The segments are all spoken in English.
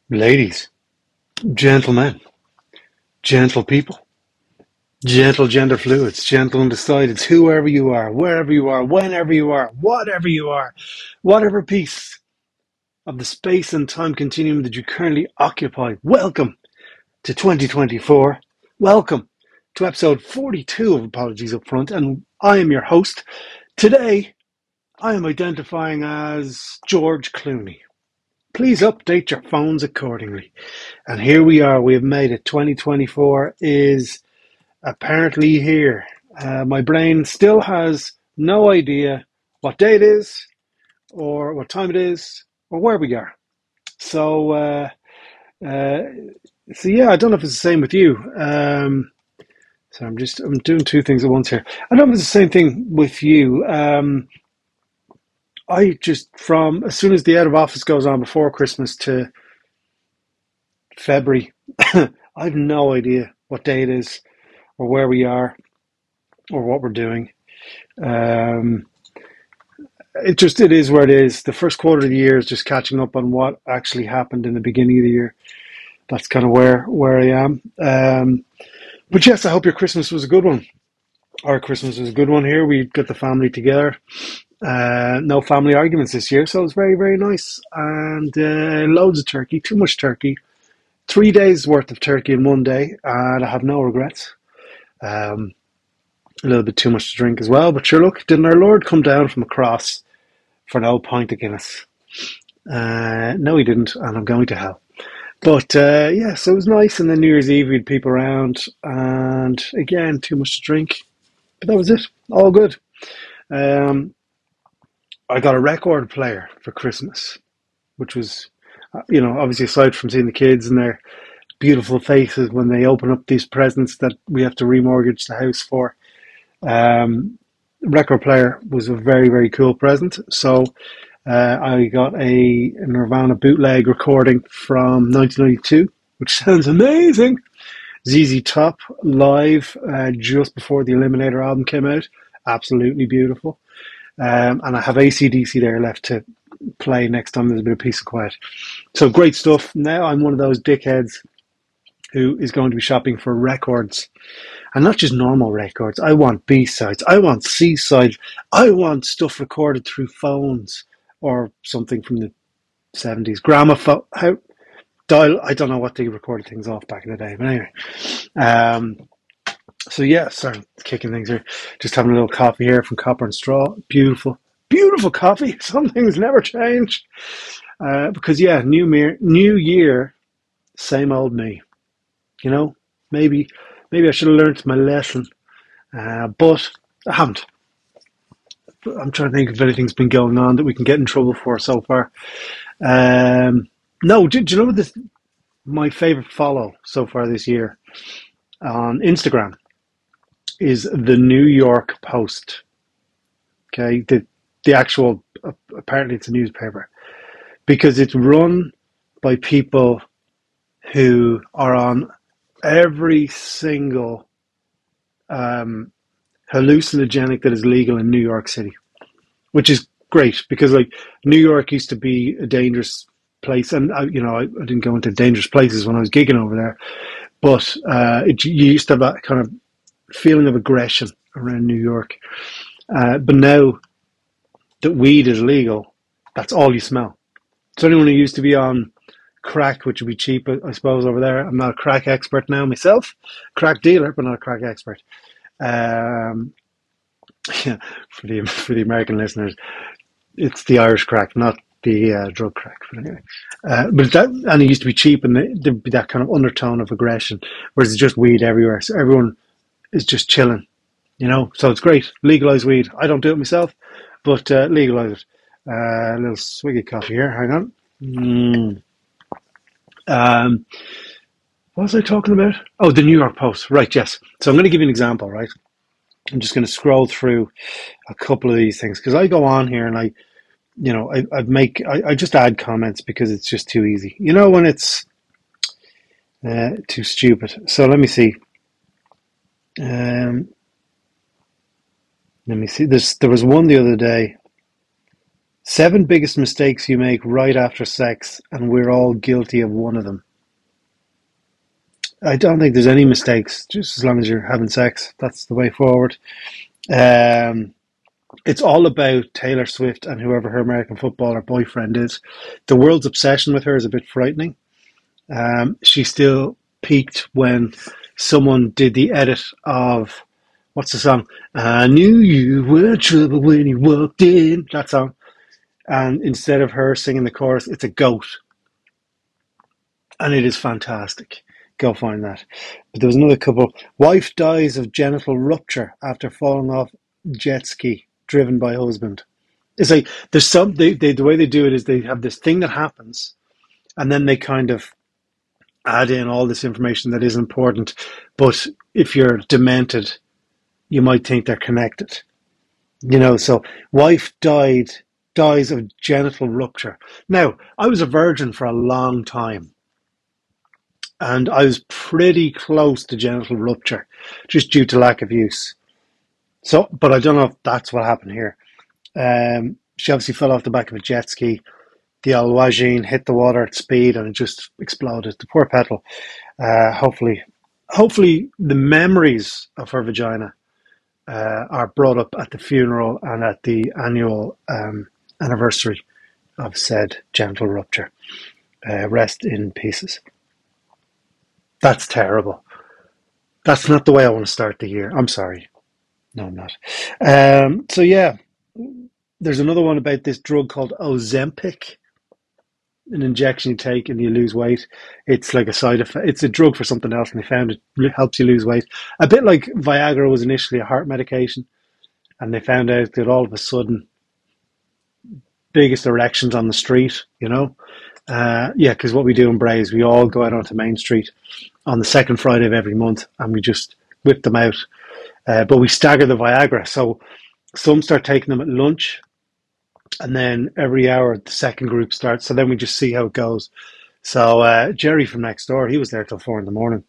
Ladies, gentlemen, gentle people, gentle gender fluids, gentle undecideds, whoever you are, wherever you are, whenever you are, whatever piece of the space and time continuum that you currently occupy, welcome to 2024. Welcome to episode 42 of Apologies Upfront, and I am your host. Today, I am identifying as George Clooney. Please update your phones accordingly. And here we are. We have made it. 2024 is apparently here. My brain still has no idea what day it is, or what time it is, or where we are. So, uh, yeah, I don't know if it's the same with you. So I'm doing two things at once here. I don't know if it's the same thing with you. I just from as soon as the out of office goes on before Christmas to February, I have no idea what day it is or where we are or what we're doing. Um, it is where it is. The first quarter of the year is just catching up on what actually happened in the beginning of the year. That's kind of where I am. But yes, I hope your Christmas was a good one. Our Christmas was a good one here. We got the family together. No family arguments this year, so it was very, very nice. And loads of turkey, too much turkey. 3 days worth of turkey in one day, and I have no regrets. Um, a little bit too much to drink as well, but sure, look, didn't our Lord come down from a cross for an old pint of Guinness? No, he didn't, and I'm going to hell. But yeah, so it was nice. And then New Year's Eve, we had people around, and again, too much to drink. But that was it. All good. Um, I got a record player for Christmas, which was, obviously aside from seeing the kids and their beautiful faces when they open up these presents that we have to remortgage the house for. Record player was a very, very cool present. So I got a Nirvana bootleg recording from 1992, which sounds amazing. ZZ Top live just before the Eliminator album came out. Absolutely beautiful. And I have AC/DC there left to play next time there's a bit of peace and quiet. So great stuff. Now I'm one of those dickheads who is going to be shopping for records. And not just normal records. I want B-sides. I want C-sides. I want stuff recorded through phones or something from the 70s. Gramophone. I don't know what they recorded things off back in the day. But anyway. So yeah, sorry, kicking things here. Just having a little coffee here from Copper and Straw. Beautiful. Beautiful coffee. Some things never change. Because yeah, new year, same old me. You know, maybe I should have learned my lesson, but I haven't. I'm trying to think if anything's been going on that we can get in trouble for so far. No, do you know what my favorite follow so far this year on Instagram is the New York Post. Okay, the actual apparently it's a newspaper because it's run by people who are on every single hallucinogenic that is legal in New York City, which is great because like New York used to be a dangerous place, and I didn't go into dangerous places when I was gigging over there, but you used to have that kind of feeling of aggression around New York. But now that weed is legal, that's all you smell. So anyone who used to be on crack, which would be cheap, I suppose, over there. I'm not a crack expert now myself, crack dealer, but not a crack expert. Um, yeah, for the American listeners, it's the Irish crack, not the drug crack. But anyway, and it used to be cheap, and there'd be that kind of undertone of aggression, whereas it's just weed everywhere. So everyone is just chilling, So it's great. Legalize weed. I don't do it myself, but legalize it. A little swig of coffee here. Hang on. What was I talking about? Oh, the New York Post. Right, yes. So I'm going to give you an example, right? I'm just going to scroll through a couple of these things because I go on here and I just add comments because it's just too easy. When it's too stupid. So let me see. Let me see. There was one the other day Seven biggest mistakes you make right after sex, and we're all guilty of one of them. I don't think there's any mistakes, just as long as you're having sex. That's the way forward. Um, it's all about Taylor Swift and whoever her American footballer boyfriend is. The world's obsession with her is a bit frightening. She still peaked when someone did the edit of what's the song? I knew you were trouble when you walked in. That song. And instead of her singing the chorus, it's a goat, and it is fantastic. Go find that. But there was another couple. Wife dies of genital rupture after falling off jet ski driven by husband. It's like there's some the way they do it is they have this thing that happens, and then they kind of add in all this information that is important. But if you're demented, you might think they're connected. So wife dies of genital rupture. Now, I was a virgin for a long time, and I was pretty close to genital rupture, just due to lack of use. So, but I don't know if that's what happened here. She obviously fell off the back of a jet ski. The Alwajine hit the water at speed, and it just exploded. The poor petal. Hopefully, the memories of her vagina are brought up at the funeral and at the annual anniversary of said genital rupture. Rest in pieces. That's terrible. That's not the way I want to start the year. I'm sorry. No, I'm not. So yeah, there's another one about this drug called Ozempic, an injection you take and you lose weight. It's like a side effect. It's a drug for something else, and they found it helps you lose weight. A bit like Viagra was initially a heart medication, and they found out that all of a sudden, biggest erections on the street. Yeah, because what we do in Bray is we all go out onto Main Street on the second Friday of every month, and we just whip them out. But we stagger the Viagra, so some start taking them at lunch, and then every hour the second group starts. So then we just see how it goes. So Jerry from next door, he was there till 4 in the morning.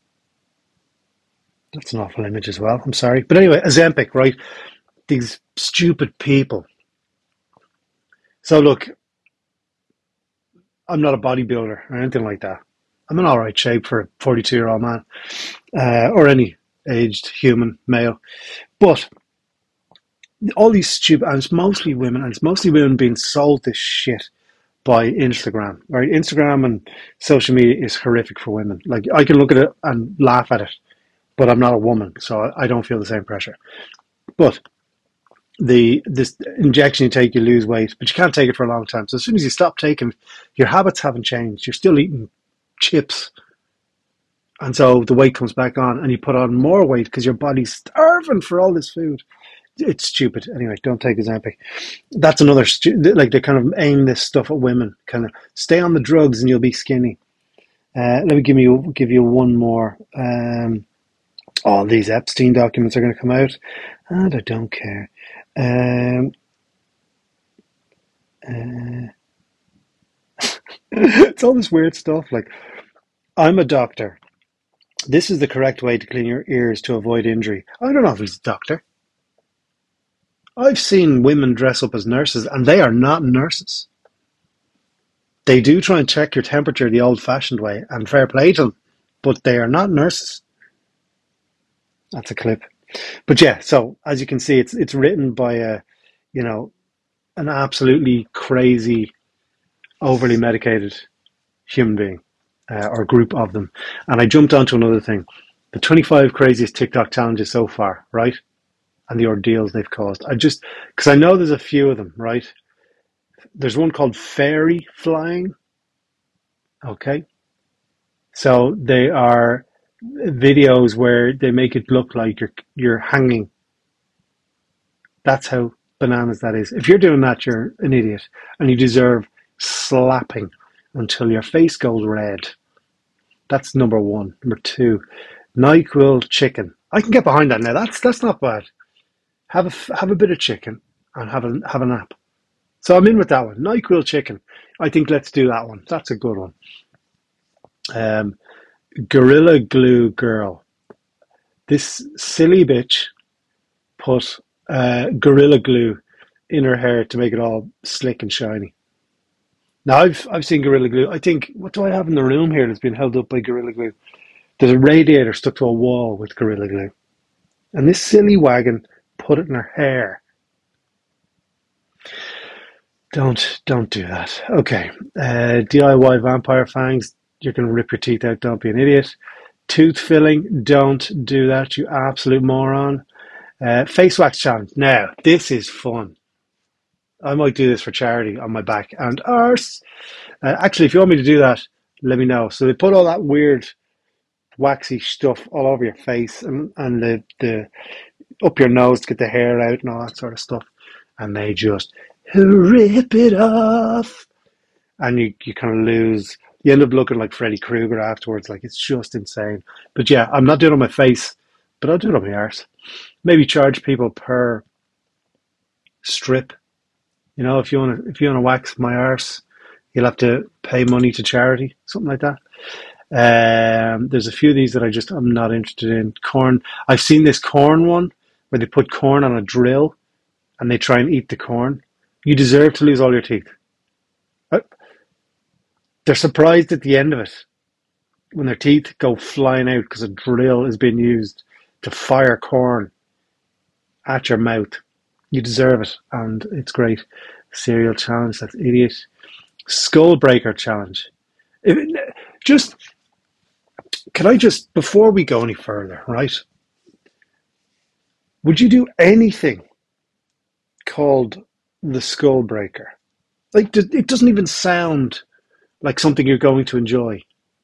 That's an awful image as well. I'm sorry, but anyway, Ozempic, right? These stupid people. So look, I'm not a bodybuilder or anything like that. I'm in all right shape for a 42-year-old man, or any aged human male. But all these stupid, and it's mostly women being sold this shit by Instagram. Right? Instagram and social media is horrific for women. Like, I can look at it and laugh at it, but I'm not a woman, so I don't feel the same pressure. But this injection you take, you lose weight, but you can't take it for a long time. So as soon as you stop taking, your habits haven't changed. You're still eating chips, and so the weight comes back on, and you put on more weight because your body's starving for all this food. It's stupid. Anyway, don't take Ozempic. That's another like they kind of aim this stuff at women. Kind of stay on the drugs and you'll be skinny. Let me give you one more. All these Epstein documents are going to come out, and I don't care. Um, it's all this weird stuff. Like, I'm a doctor. This is the correct way to clean your ears to avoid injury. I don't know if he's a doctor. I've seen women dress up as nurses, and they are not nurses. They do try and check your temperature the old-fashioned way, and fair play to them, but they are not nurses. That's a clip. But yeah, so as you can see, it's written by you know, an absolutely crazy, overly medicated human being, or group of them. And I jumped onto another thing: the 25 craziest TikTok challenges so far, right? And the ordeals they've caused. Because I know there's a few of them, right? There's one called fairy flying. Okay. So they are videos where they make it look like you're hanging. That's how bananas that is. If you're doing that, you're an idiot, and you deserve slapping until your face goes red. That's number one. Number two, NyQuil chicken. I can get behind that now. That's not bad. Have a bit of chicken and have a nap. So I'm in with that one. NyQuil chicken. I think let's do that one. That's a good one. Um, Gorilla Glue Girl. This silly bitch put Gorilla Glue in her hair to make it all slick and shiny. Now I've seen Gorilla Glue. I think what do I have in the room here that's been held up by Gorilla Glue? There's a radiator stuck to a wall with Gorilla Glue, and this silly wagon put it in her hair. Don't do that. Okay, DIY vampire fangs. You're gonna rip your teeth out. Don't be an idiot. Tooth filling. Don't do that. You absolute moron. Face wax challenge. Now this is fun. I might do this for charity on my back and arse. Actually, if you want me to do that, let me know. So they put all that weird waxy stuff all over your face and the up your nose to get the hair out and all that sort of stuff. And they just rip it off. And you kind of lose. You end up looking like Freddy Krueger afterwards. Like, it's just insane. But yeah, I'm not doing it on my face, but I'll do it on my arse. Maybe charge people per strip. You know, if you wanna wax my arse, you'll have to pay money to charity, something like that. There's a few of these that I'm not interested in. Corn. I've seen this corn one where they put corn on a drill and they try and eat the corn. You deserve to lose all your teeth. Uh, They're surprised at the end of it when their teeth go flying out because a drill is being used to fire corn at your mouth. You deserve it, and it's great. Cereal challenge. That's idiot. Skull breaker challenge. Just can I just before we go any further, right? Would you do anything called the skull breaker? Like it doesn't even sound like something you're going to enjoy.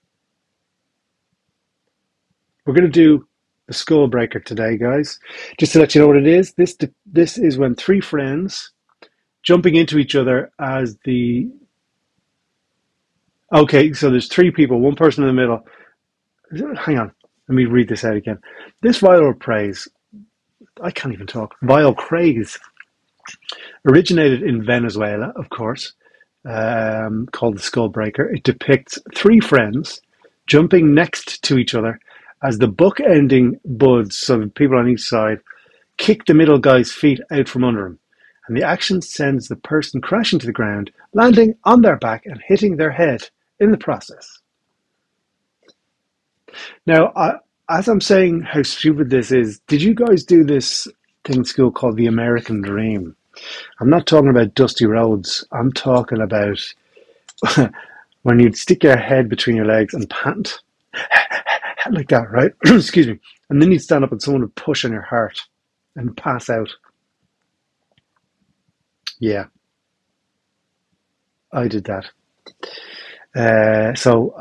We're going to do the skull breaker today, guys. Just to let you know what it is. This is when three friends jumping into each other as the. Okay, so there's three people, one person in the middle. Hang on, let me read this out again. This viral praise, I can't even talk. Vile craze originated in Venezuela, of course, called the Skull Breaker. It depicts three friends jumping next to each other as the book-ending buds, so the people on each side, kick the middle guy's feet out from under him. And the action sends the person crashing to the ground, landing on their back and hitting their head in the process. Now, as I'm saying how stupid this is, did you guys do this thing in school called the American Dream? I'm not talking about dusty roads. I'm talking about when you'd stick your head between your legs and pant like that, right? Excuse me. And then you'd stand up and someone would push on your heart and pass out. Yeah, I did that. So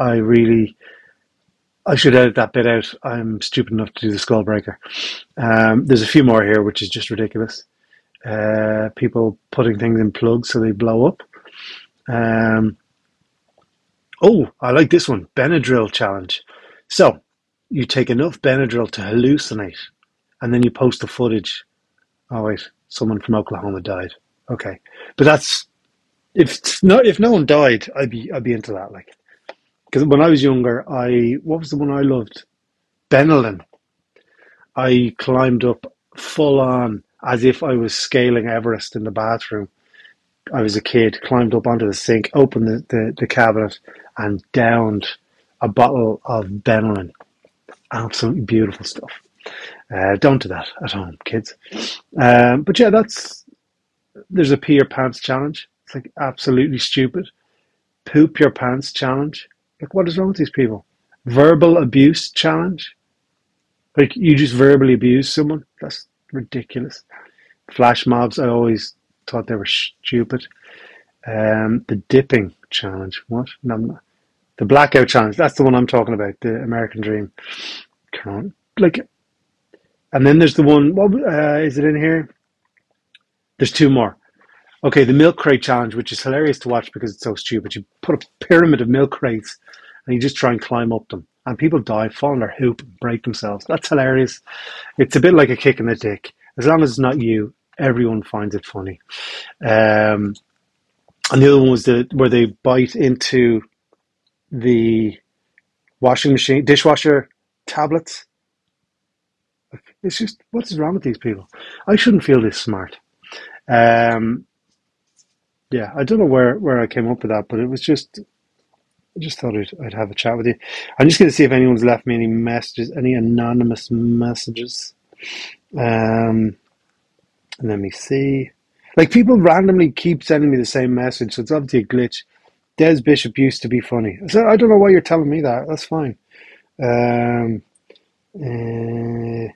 I should edit that bit out. I'm stupid enough to do the skull breaker. There's a few more here, which is just ridiculous. People putting things in plugs so they blow up. Um, oh, I like this one. Benadryl challenge. So you take enough Benadryl to hallucinate, and then you post the footage. Oh wait, someone from Oklahoma died. Okay, but that's if no one died, I'd be into that. Like, because when I was younger, what was the one I loved? Benylin. I climbed up full on as if I was scaling Everest in the bathroom. I was a kid, climbed up onto the sink, opened the cabinet, and downed a bottle of Benylin. Absolutely beautiful stuff. Don't do that at home, kids. But yeah, there's a pee your pants challenge. It's like absolutely stupid. Poop your pants challenge. Like, what is wrong with these people? Verbal abuse challenge. Like, you just verbally abuse someone. That's ridiculous. Flash mobs, I always thought they were stupid. The dipping challenge. What? No, the blackout challenge. That's the one I'm talking about. The American Dream. Come on. Like, and then there's the one. What is it in here? There's two more. Okay, the milk crate challenge, which is hilarious to watch because it's so stupid. You put a pyramid of milk crates and you just try and climb up them. And people die, fall on their hoop, and break themselves. That's hilarious. It's a bit like a kick in the dick. As long as it's not you, everyone finds it funny. And the other one was where they bite into the washing machine, dishwasher tablets. It's just, what is wrong with these people? I shouldn't feel this smart. Um, yeah, I don't know where I came up with that, but it was just I just thought I'd have a chat with you. I'm just going to see if anyone's left me any messages, any anonymous messages. Um, Let me see. Like people randomly keep sending me the same message, so it's obviously a glitch. Des Bishop used to be funny. So I don't know why you're telling me that. That's fine. Um, uh,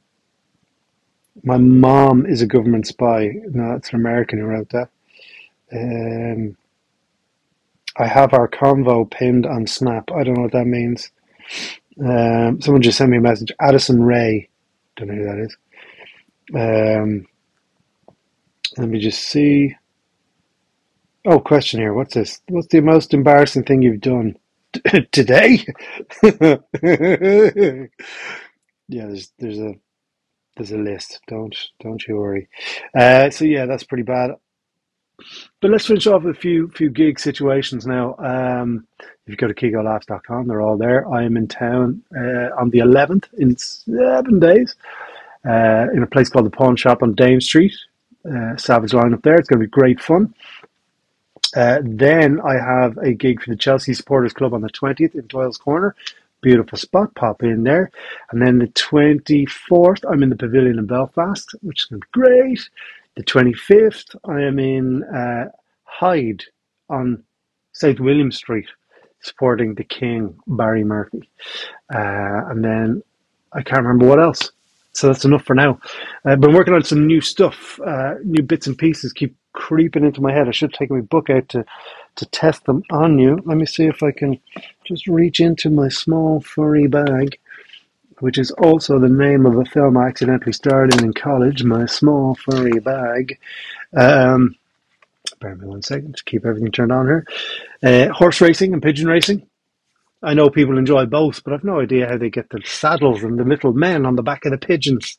my mom is a government spy. No, that's an American who wrote that. Um, I have our convo pinned on Snap. I don't know what that means. Someone just sent me a message. Addison Ray. Don't know who that is. Let me just see. Oh, question here. What's this? What's the most embarrassing thing you've done today? Yeah, there's a list. Don't you worry. So yeah, that's pretty bad. But let's finish off with a few gig situations now. If you go to kegolaughs.com, they're all there. I am in town on the 11th in 7 days in a place called the Pawn Shop on Dame Street. Savage line up there. It's going to be great fun. Then I have a gig for the Chelsea Supporters Club on the 20th in Doyle's Corner. Beautiful spot, pop in there. And then the 24th, I'm in the Pavilion in Belfast, which is going to be great. The 25th, I am in Hyde on South William Street, supporting the King, Barry Murphy. And then I can't remember what else. So that's enough for now. I've been working on some new stuff, new bits and pieces keep creeping into my head. I should take my book out to test them on you. Let me see if I can just reach into my small furry bag, which is also the name of a film I accidentally starred in college, My Small Furry Bag. Um, Bear with me 1 second to keep everything turned on here. Horse racing and pigeon racing. I know people enjoy both, but I've no idea how they get the saddles and the little men on the back of the pigeons.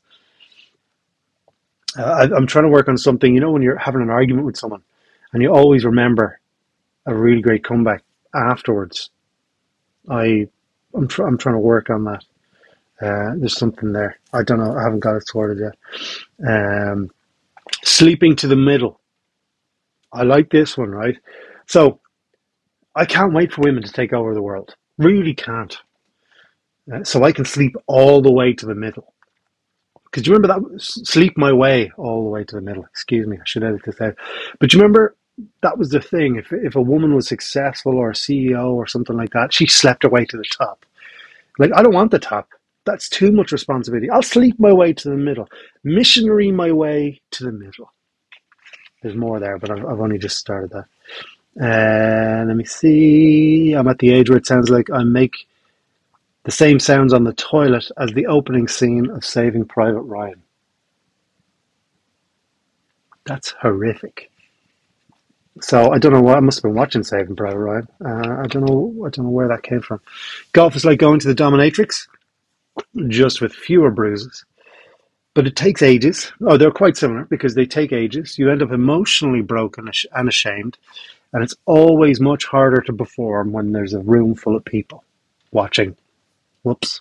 I'm trying to work on something, when you're having an argument with someone and you always remember a really great comeback afterwards. I'm trying to work on that. There's something there. I don't know. I haven't got it sorted yet. Sleeping to the middle. I like this one, right? So I can't wait for women to take over the world. Really can't. So I can sleep all the way to the middle. Because you remember that? Sleep my way all the way to the middle. Excuse me, I should edit this out. But you remember that was the thing. If a woman was successful or a CEO or something like that, she slept her way to the top. Like, I don't want the top. That's too much responsibility. I'll sleep my way to the middle. Missionary my way to the middle. There's more there, but I've only just started that. Let me see. I'm at the age where it sounds like I make the same sounds on the toilet as the opening scene of Saving Private Ryan. That's horrific. So I don't know what I must have been watching Saving Private Ryan. I don't know where that came from. Golf is like going to the dominatrix, just with fewer bruises. But it takes ages. Oh, they're quite similar because they take ages. You end up emotionally broken and ashamed, and it's always much harder to perform when there's a room full of people watching. Whoops.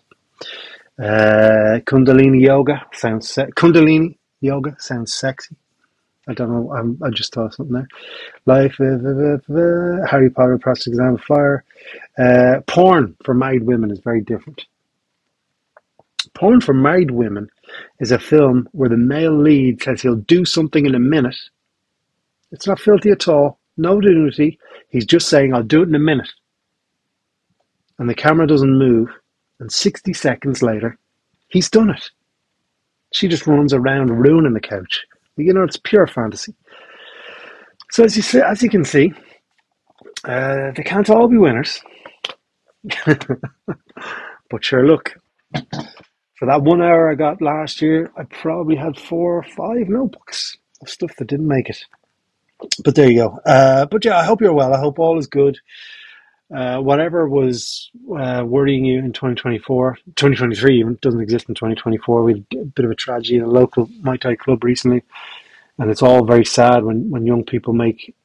Kundalini yoga sounds sexy. I don't know. I just thought something there. Life, Harry Potter, Process Exam of Fire. Porn for married women is very different. Porn for married women is a film where the male lead says he'll do something in a minute. It's not filthy at all. No nudity. He's just saying, I'll do it in a minute. And the camera doesn't move. And 60 seconds later, he's done it. She just runs around ruining the couch. It's pure fantasy. So as you can see, they can't all be winners. But sure, look, for that 1 hour I got last year, I probably had 4 or 5 notebooks of stuff that didn't make it. But there you go. But yeah, I hope you're well. I hope all is good. Whatever was worrying you in 2024, 2023 even doesn't exist in 2024. We had a bit of a tragedy in a local Muay Thai club recently, and it's all very sad when young people make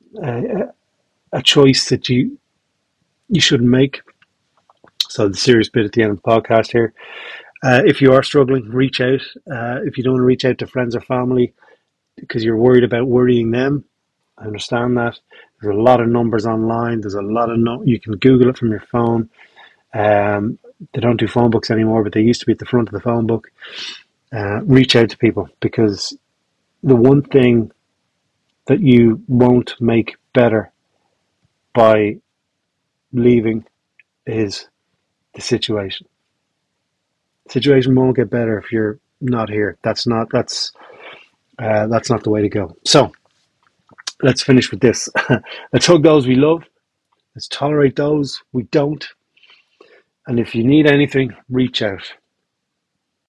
a choice that you shouldn't make. So the serious bit at the end of the podcast here. If you are struggling, reach out. If you don't want to reach out to friends or family, because you're worried about worrying them. I understand that. There's a lot of numbers online. There's a lot of you can Google it from your phone. They don't do phone books anymore, but they used to be at the front of the phone book. Reach out to people, because the one thing that you won't make better by leaving is the situation. The situation won't get better if you're not here. That's not the way to go. So let's finish with this. Let's hug those we love. Let's tolerate those we don't. And if you need anything, reach out.